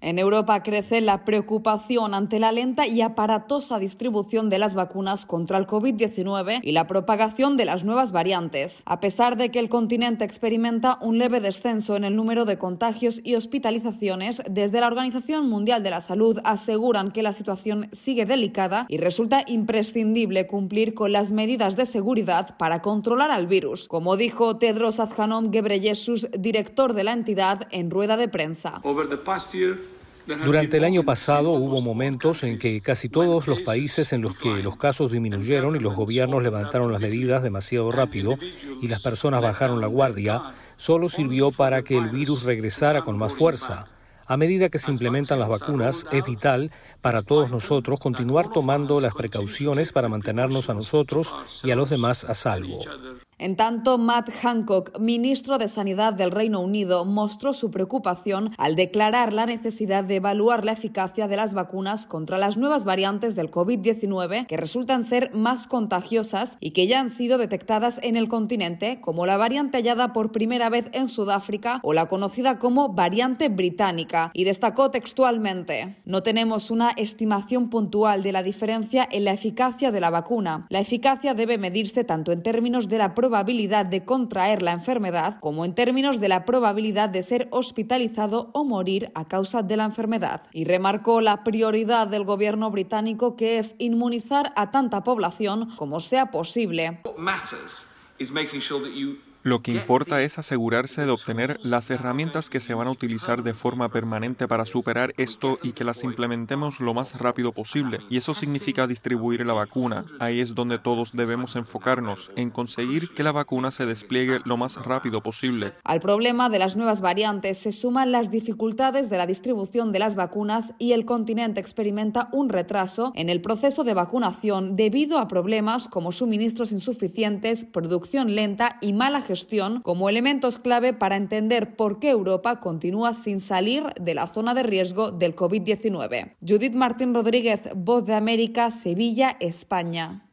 En Europa crece la preocupación ante la lenta y aparatosa distribución de las vacunas contra el COVID-19 y la propagación de las nuevas variantes. A pesar de que el continente experimenta un leve descenso en el número de contagios y hospitalizaciones, desde la Organización Mundial de la Salud aseguran que la situación sigue delicada y resulta imprescindible cumplir con las medidas de seguridad para controlar al virus, como dijo Tedros Adhanom Ghebreyesus, director de la entidad, en rueda de prensa. Durante el año pasado hubo momentos en que casi todos los países en los que los casos disminuyeron y los gobiernos levantaron las medidas demasiado rápido y las personas bajaron la guardia, solo sirvió para que el virus regresara con más fuerza. A medida que se implementan las vacunas, es vital para todos nosotros continuar tomando las precauciones para mantenernos a nosotros y a los demás a salvo. En tanto, Matt Hancock, ministro de Sanidad del Reino Unido, mostró su preocupación al declarar la necesidad de evaluar la eficacia de las vacunas contra las nuevas variantes del COVID-19 que resultan ser más contagiosas y que ya han sido detectadas en el continente, como la variante hallada por primera vez en Sudáfrica o la conocida como variante británica, y destacó textualmente: "No tenemos una estimación puntual de la diferencia en la eficacia de la vacuna. La eficacia debe medirse tanto en términos de la probabilidad de contraer la enfermedad como en términos de la probabilidad de ser hospitalizado o morir a causa de la enfermedad". Y remarcó la prioridad del gobierno británico, que es inmunizar a tanta población como sea posible. Lo que importa es asegurarse de obtener las herramientas que se van a utilizar de forma permanente para superar esto y que las implementemos lo más rápido posible. Y eso significa distribuir la vacuna. Ahí es donde todos debemos enfocarnos, en conseguir que la vacuna se despliegue lo más rápido posible. Al problema de las nuevas variantes se suman las dificultades de la distribución de las vacunas y el continente experimenta un retraso en el proceso de vacunación debido a problemas como suministros insuficientes, producción lenta y mala gestión como elementos clave para entender por qué Europa continúa sin salir de la zona de riesgo del COVID-19. Judith Martín Rodríguez, Voz de América, Sevilla, España.